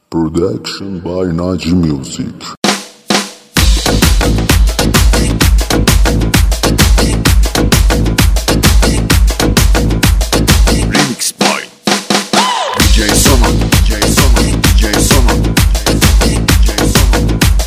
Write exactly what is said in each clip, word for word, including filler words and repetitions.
Production by Naji Music. Remix by D J Soma, D J Soma, D J Soma, D J Soma.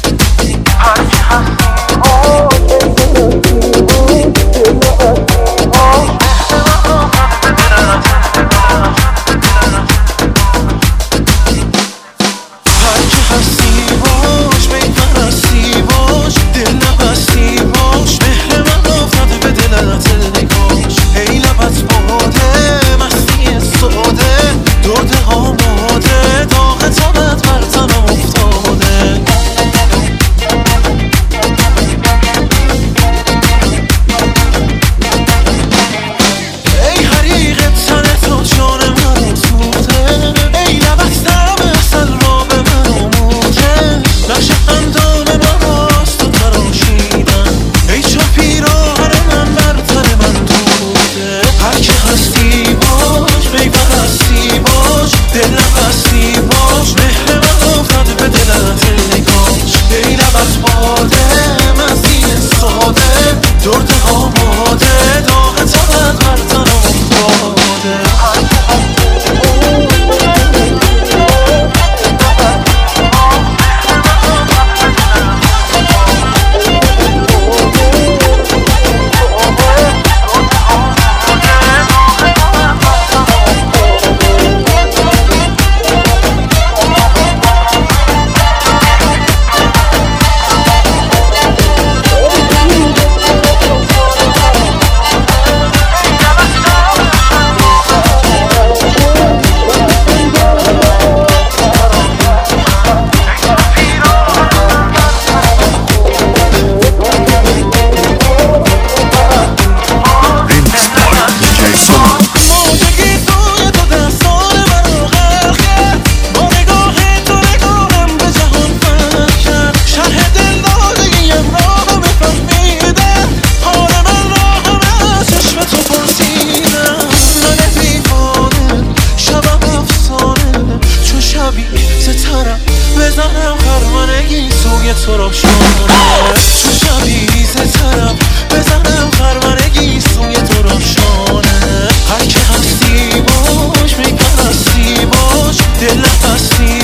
بزنم خرمنگی سوی تراب شانه چو شبیه طرف بزنم خرمنگی سوی تراب شانه هر که هستی باش میپرستی باش دل نفسی